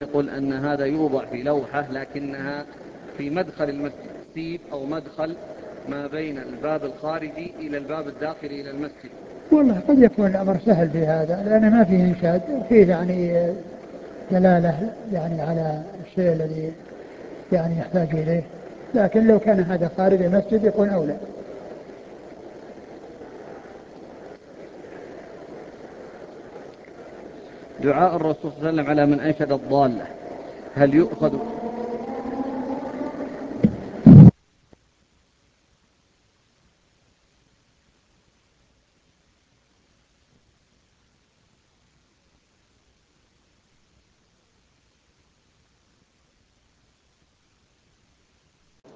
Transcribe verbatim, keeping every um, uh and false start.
يقول أن هذا يوضع في لوحة لكنها في مدخل المسجد، سيب أو مدخل ما بين الباب الخارجي إلى الباب الداخلي إلى المسجد. والله قد يكون الأمر سهل في هذا، لأن ما فيه إنشاد، فيه يعني دلالة يعني على الشيء الذي يعني يحتاج إليه، لكن لو كان هذا خارج المسجد يكون أولى. دعاء الرسول صلى الله عليه وسلم على من أنشد الضالة هل يؤخذ